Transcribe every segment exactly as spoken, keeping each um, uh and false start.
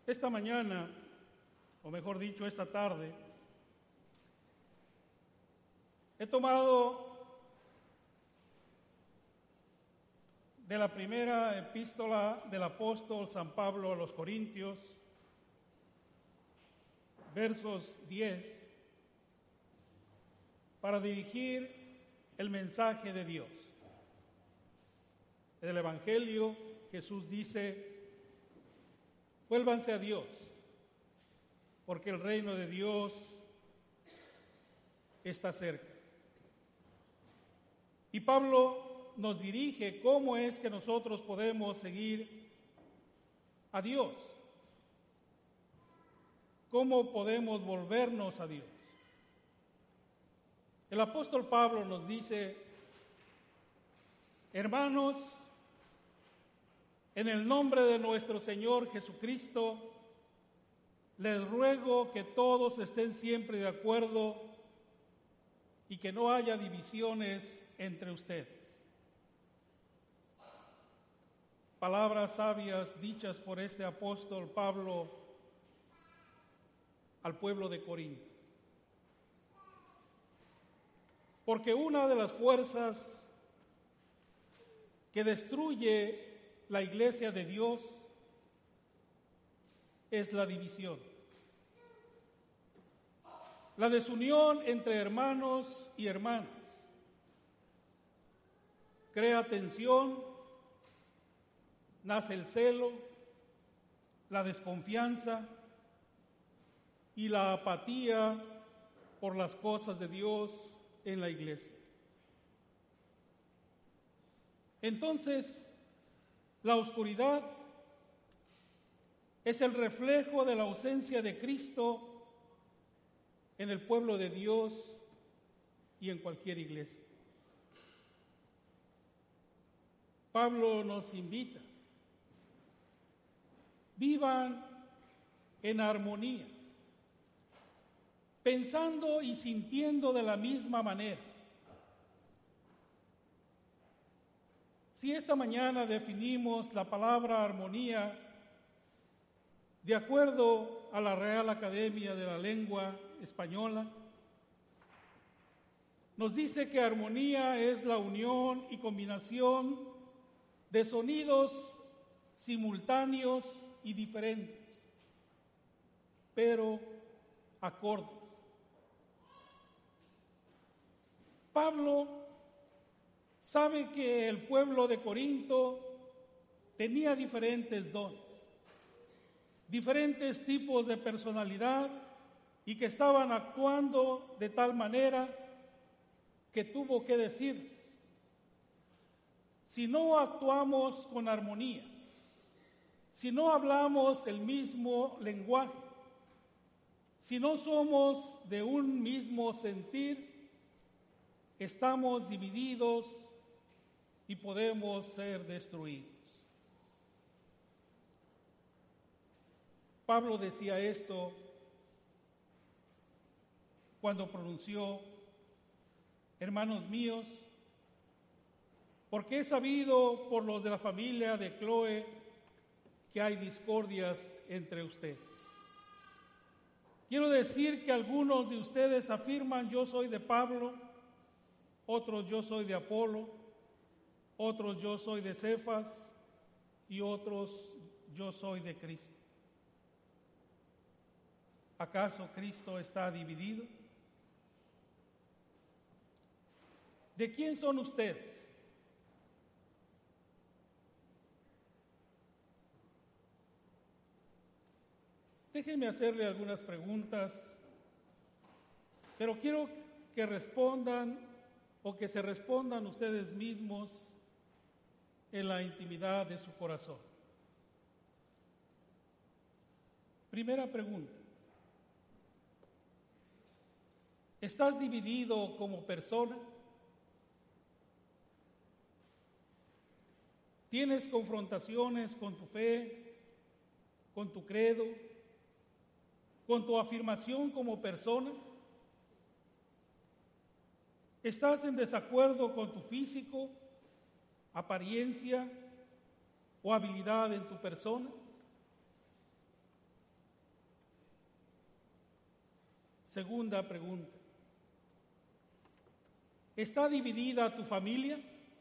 Esta mañana, o mejor dicho, esta tarde, he tomado de la primera epístola del apóstol San Pablo a los Corintios, versos diez, para dirigir el mensaje de Dios. En el Evangelio, Jesús dice: vuélvanse a Dios, porque el reino de Dios está cerca. Y Pablo nos dirige cómo es que nosotros podemos seguir a Dios, cómo podemos volvernos a Dios. El apóstol Pablo nos dice: hermanos, en el nombre de nuestro Señor Jesucristo, les ruego que todos estén siempre de acuerdo y que no haya divisiones entre ustedes. Palabras sabias dichas por este apóstol Pablo al pueblo de Corinto. Porque una de las fuerzas que destruye la iglesia de Dios es la división. La desunión entre hermanos y hermanas crea tensión, nace el celo, la desconfianza y la apatía por las cosas de Dios en la iglesia. Entonces, la oscuridad es el reflejo de la ausencia de Cristo en el pueblo de Dios y en cualquier iglesia. Pablo nos invita: vivan en armonía, pensando y sintiendo de la misma manera. Si esta mañana definimos la palabra armonía de acuerdo a la Real Academia de la Lengua Española, nos dice que armonía es la unión y combinación de sonidos simultáneos y diferentes, pero acordes. Pablo sabe que el pueblo de Corinto tenía diferentes dones, diferentes tipos de personalidad, y que estaban actuando de tal manera que tuvo que decirles: si no actuamos con armonía, si no hablamos el mismo lenguaje, si no somos de un mismo sentir, estamos divididos y podemos ser destruidos. Pablo decía esto cuando pronunció: hermanos míos, porque he sabido por los de la familia de Cloé que hay discordias entre ustedes. Quiero decir que algunos de ustedes afirman: yo soy de Pablo, otros yo soy de Apolo, otros yo soy de Cefas y otros yo soy de Cristo. ¿Acaso Cristo está dividido? ¿De quién son ustedes? Déjenme hacerle algunas preguntas, pero quiero que respondan o que se respondan ustedes mismos en la intimidad de su corazón. Primera pregunta: ¿estás dividido como persona? ¿Tienes confrontaciones con tu fe, con tu credo, con tu afirmación como persona? ¿Estás en desacuerdo con tu físico, apariencia o habilidad en tu persona? Segunda pregunta. ¿Está dividida tu familia?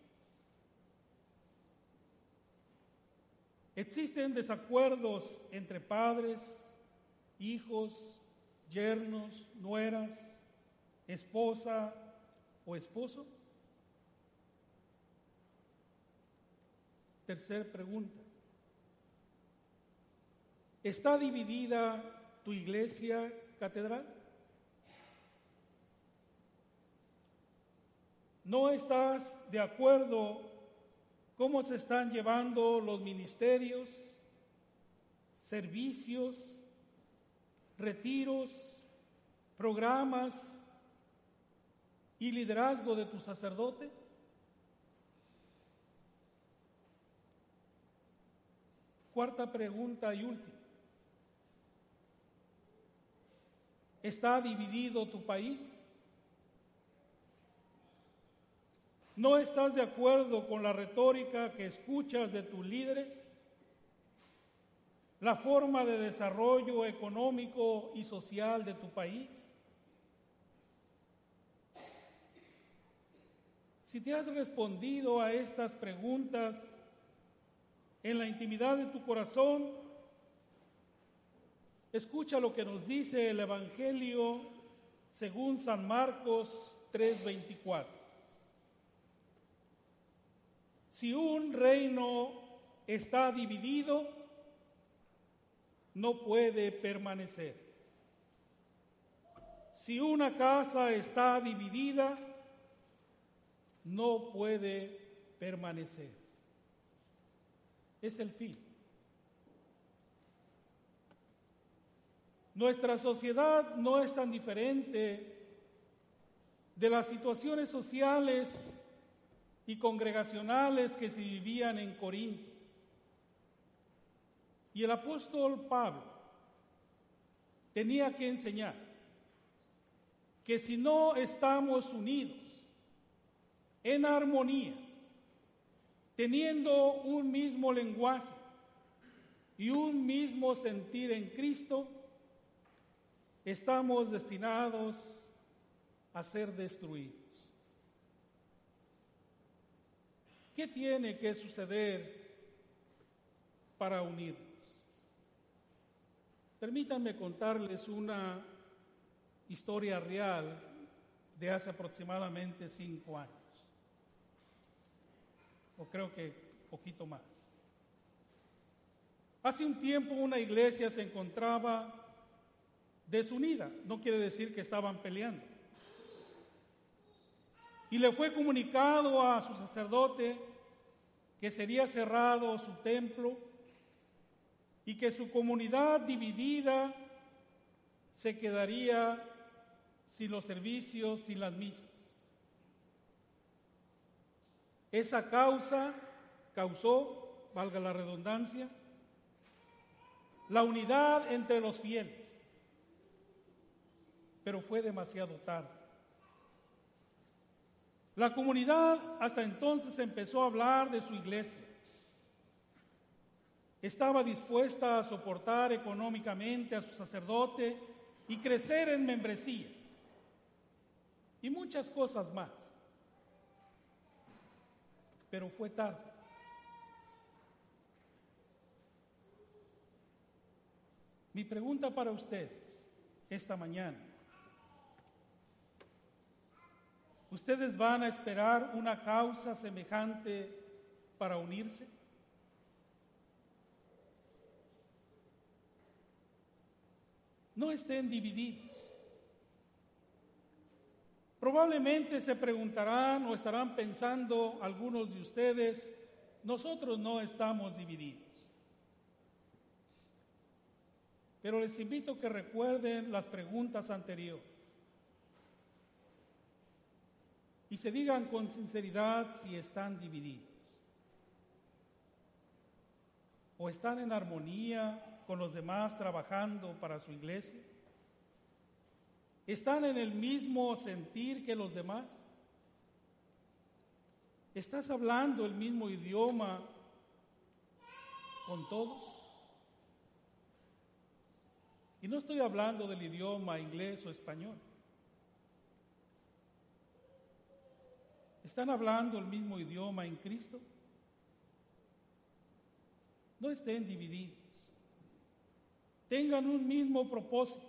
¿Existen desacuerdos entre padres, hijos, yernos, nueras, esposa o esposo? Tercera pregunta. ¿Está dividida tu iglesia catedral? ¿No estás de acuerdo cómo se están llevando los ministerios, servicios, retiros, programas y liderazgo de tu sacerdote? Cuarta pregunta y última. ¿Está dividido tu país? ¿No estás de acuerdo con la retórica que escuchas de tus líderes? ¿La forma de desarrollo económico y social de tu país? Si te has respondido a estas preguntas en la intimidad de tu corazón, escucha lo que nos dice el Evangelio según San Marcos tres veinticuatro. Si un reino está dividido, no puede permanecer. Si una casa está dividida, no puede permanecer. Es el fin. Nuestra sociedad no es tan diferente de las situaciones sociales y congregacionales que se vivían en Corinto. Y el apóstol Pablo tenía que enseñar que si no estamos unidos en armonía, teniendo un mismo lenguaje y un mismo sentir en Cristo, estamos destinados a ser destruidos. ¿Qué tiene que suceder para unirnos? Permítanme contarles una historia real de hace aproximadamente cinco años, o creo que poquito más. Hace un tiempo una iglesia se encontraba desunida, no quiere decir que estaban peleando. Y le fue comunicado a su sacerdote que sería cerrado su templo y que su comunidad dividida se quedaría sin los servicios, sin las misas. Esa causa causó, valga la redundancia, la unidad entre los fieles, pero fue demasiado tarde. La comunidad hasta entonces empezó a hablar de su iglesia. Estaba dispuesta a soportar económicamente a su sacerdote y crecer en membresía y muchas cosas más. Pero fue tarde. Mi pregunta para ustedes esta mañana: ¿ustedes van a esperar una causa semejante para unirse? No estén divididos. Probablemente se preguntarán o estarán pensando algunos de ustedes: nosotros no estamos divididos. Pero les invito a que recuerden las preguntas anteriores y se digan con sinceridad si están divididos o están en armonía con los demás trabajando para su iglesia. ¿Están en el mismo sentir que los demás? ¿Estás hablando el mismo idioma con todos? Y no estoy hablando del idioma inglés o español. ¿Están hablando el mismo idioma en Cristo? No estén divididos. Tengan un mismo propósito,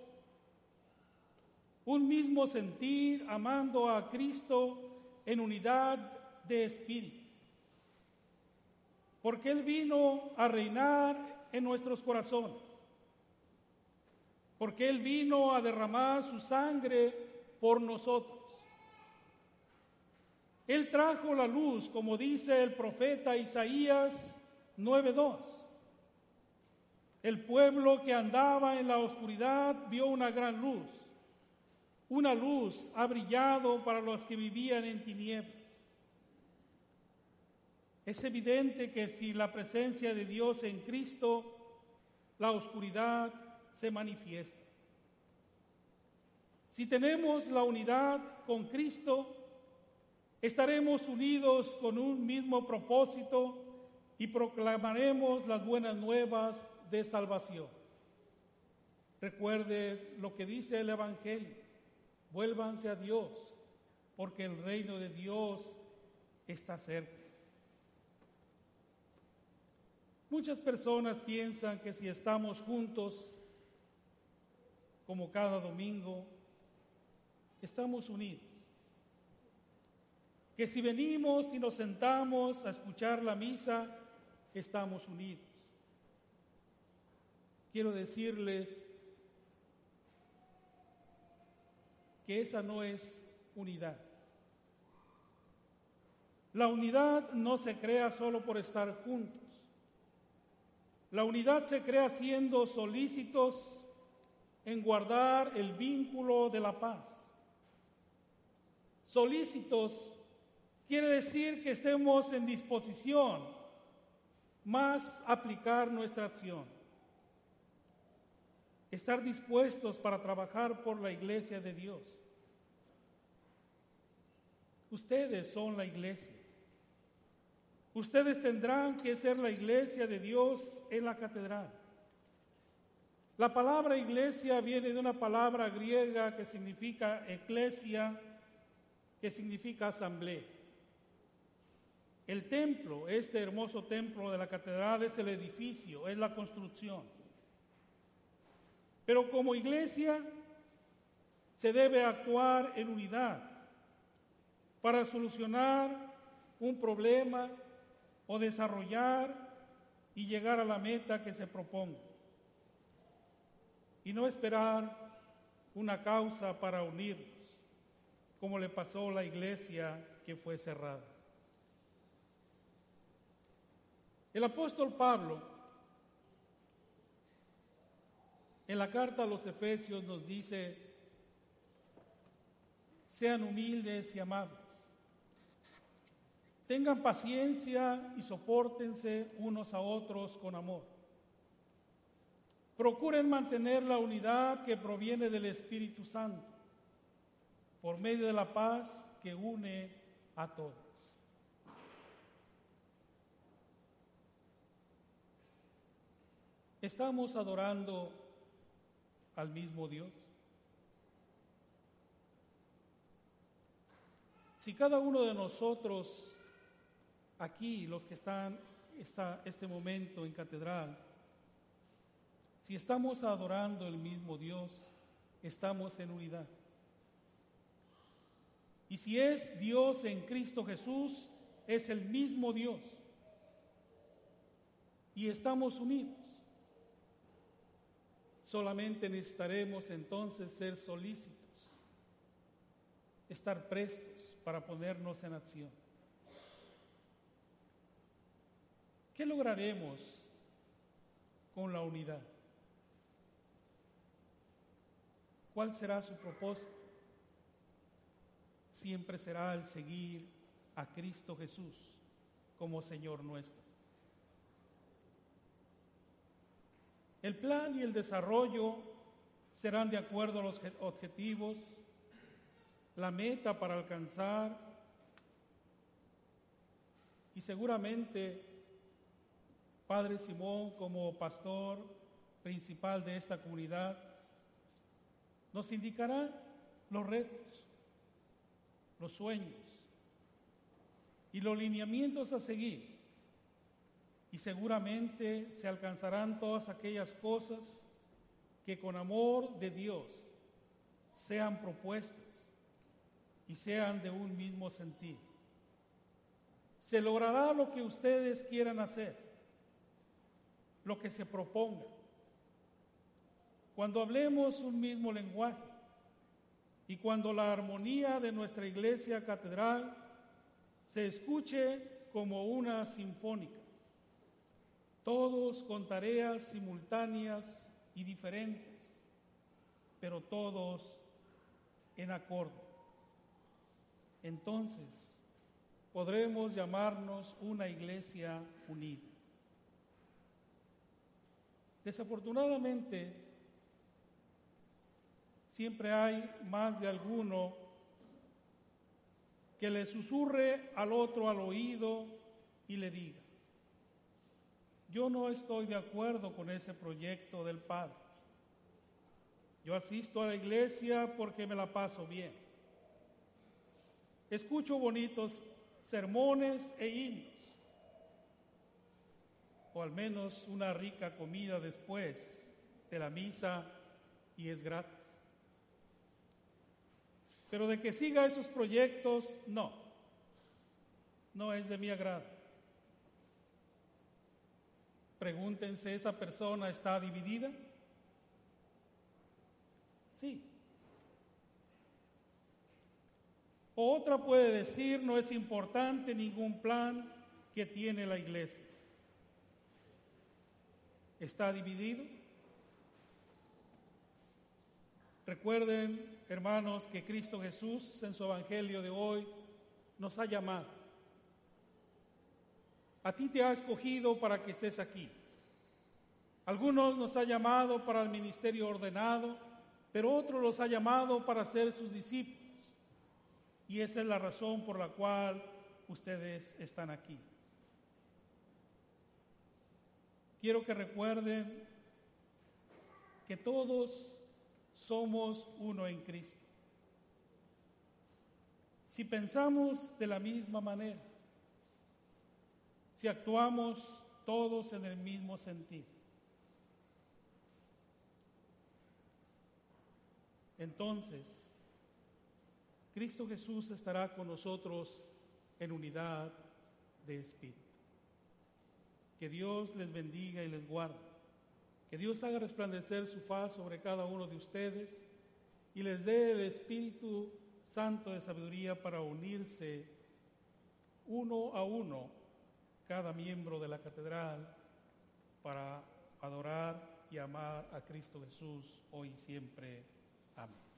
un mismo sentir, amando a Cristo en unidad de espíritu. Porque Él vino a reinar en nuestros corazones. Porque Él vino a derramar su sangre por nosotros. Él trajo la luz, como dice el profeta Isaías nueve dos. El pueblo que andaba en la oscuridad vio una gran luz. Una luz ha brillado para los que vivían en tinieblas. Es evidente que sin la presencia de Dios en Cristo, la oscuridad se manifiesta. Si tenemos la unidad con Cristo, estaremos unidos con un mismo propósito y proclamaremos las buenas nuevas de salvación. Recuerde lo que dice el Evangelio: vuélvanse a Dios, porque el reino de Dios está cerca. Muchas personas piensan que si estamos juntos, como cada domingo, estamos unidos. Que si venimos y nos sentamos a escuchar la misa, estamos unidos. Quiero decirles que esa no es unidad. La unidad no se crea solo por estar juntos. La unidad se crea siendo solícitos en guardar el vínculo de la paz. Solícitos quiere decir que estemos en disposición más aplicar nuestra acción. Estar dispuestos para trabajar por la iglesia de Dios. Ustedes son la iglesia. Ustedes tendrán que ser la iglesia de Dios en la catedral. La palabra iglesia viene de una palabra griega que significa eclesia, que significa asamblea. El templo, este hermoso templo de la catedral, es el edificio, es la construcción. Pero como iglesia se debe actuar en unidad para solucionar un problema o desarrollar y llegar a la meta que se proponga. Y no esperar una causa para unirnos, como le pasó a la iglesia que fue cerrada. El apóstol Pablo, en la carta a los Efesios, nos dice: sean humildes y amables. Tengan paciencia y sopórtense unos a otros con amor. Procuren mantener la unidad que proviene del Espíritu Santo, por medio de la paz que une a todos. ¿Estamos adorando al mismo Dios? Si cada uno de nosotros aquí, los que están está este momento en catedral, si estamos adorando el mismo Dios, estamos en unidad. Y si es Dios en Cristo Jesús, es el mismo Dios. Y estamos unidos. Solamente necesitaremos entonces ser solícitos, estar prestos para ponernos en acción. ¿Qué lograremos con la unidad? ¿Cuál será su propósito? Siempre será el seguir a Cristo Jesús como Señor nuestro. El plan y el desarrollo serán de acuerdo a los objetivos, la meta para alcanzar, y seguramente Padre Simón, como pastor principal de esta comunidad, nos indicará los retos, los sueños y los lineamientos a seguir. Y seguramente se alcanzarán todas aquellas cosas que con amor de Dios sean propuestas y sean de un mismo sentir. Se logrará lo que ustedes quieran hacer, lo que se proponga. Cuando hablemos un mismo lenguaje y cuando la armonía de nuestra iglesia catedral se escuche como una sinfónica, todos con tareas simultáneas y diferentes, pero todos en acorde. Entonces, podremos llamarnos una iglesia unida. Desafortunadamente, siempre hay más de alguno que le susurre al otro al oído y le diga: yo no estoy de acuerdo con ese proyecto del Padre. Yo asisto a la iglesia porque me la paso bien. Escucho bonitos sermones e himnos, o al menos una rica comida después de la misa y es gratis. Pero de que siga esos proyectos, no, no es de mi agrado. Pregúntense, ¿esa persona está dividida? Sí. O otra puede decir, no es importante ningún plan que tiene la iglesia. ¿Está dividido? Recuerden, hermanos, que Cristo Jesús en su evangelio de hoy nos ha llamado. A ti te ha escogido para que estés aquí. Algunos nos ha llamado para el ministerio ordenado, pero otros los ha llamado para ser sus discípulos. Y esa es la razón por la cual ustedes están aquí. Quiero que recuerden que todos somos uno en Cristo. Si pensamos de la misma manera, si actuamos todos en el mismo sentido, entonces Cristo Jesús estará con nosotros en unidad de espíritu. Que Dios les bendiga y les guarde. Que Dios haga resplandecer su faz sobre cada uno de ustedes y les dé el Espíritu Santo de sabiduría para unirse uno a uno, cada miembro de la catedral, para adorar y amar a Cristo Jesús hoy y siempre. Amén.